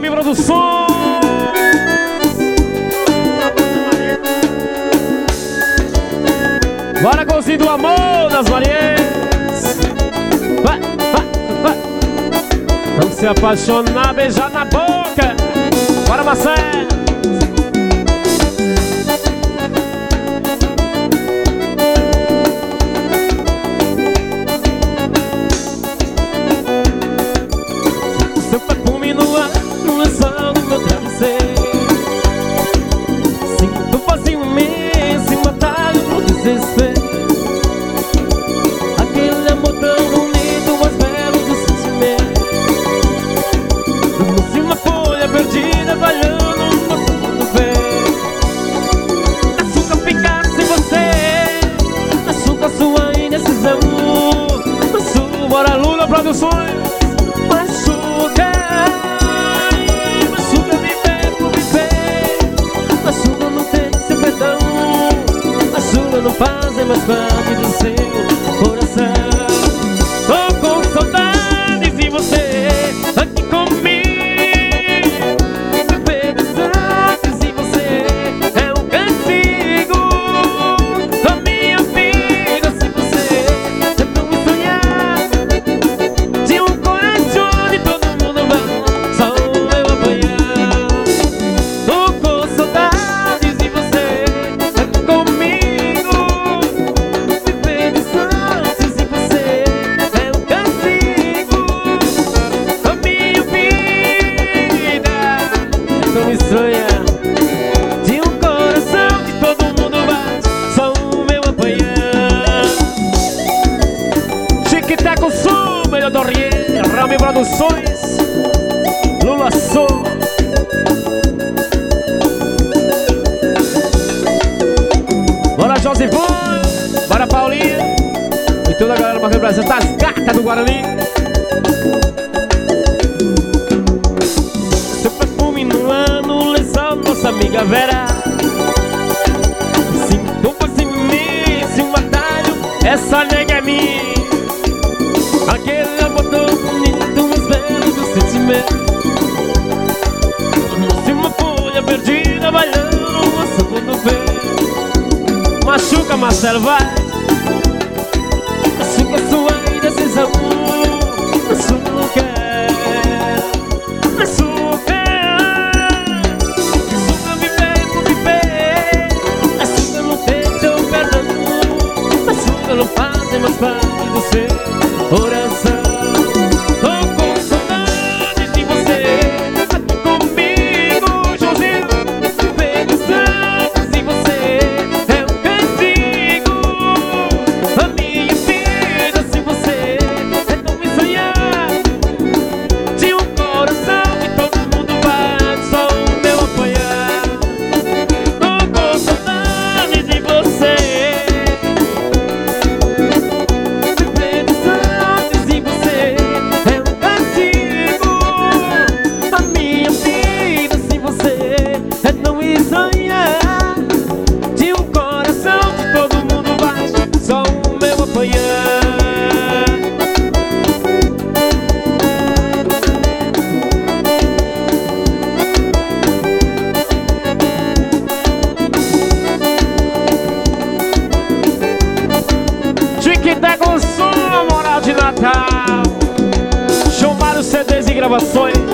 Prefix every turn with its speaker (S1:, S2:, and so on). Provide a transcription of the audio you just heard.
S1: Rami Produções. Bora, golzinho do amor das Marias. Vai, vai, vai. Não se apaixonar, beijar na boca. Bora, Marcelo. Seu perfume no ar, no lençol do meu travesseiro. Sinto vazio imenso e um atalho pro desespero. Aquele amor tão bonito, mais belo do sentimento. Como se uma folha perdida valhando no fundo verde. Açúcar ficar sem você, açúcar sua indecisão. Maçuca, bora Lula Produções. Maçuca, maçuca viver por viver. Maçuca não tem seu perdão. Maçuca não fazem mais parte do seu coração. Tô com saudades de você aqui comigo. Viver distante de você é um castigo. Só minha amiga, sem você é como sonhar. De um coração onde todo mundo vai, só eu apanhar. Tô com saudades de você aqui comigo. Viver distante de você é um castigo. A minha vida é tão estranha. De um coração que todo mundo bate, só o meu apanhar. Chiquiteco Sul, melhor do Oriente, Rami Produções, Lula Sul. Bora, Josivon, bora, Paulinha e toda a galera marcando Brasil, tá as gatas do Guarani. Seu perfume no ar, no lençol, nossa amiga Vera. Sinto você imenso, um atalho, essa nega é minha. Aquele amor tão bonito, mais belo do sentimento. Se uma folha perdida, valhando uma sopa do vento. Machuca, Marcelo, vai.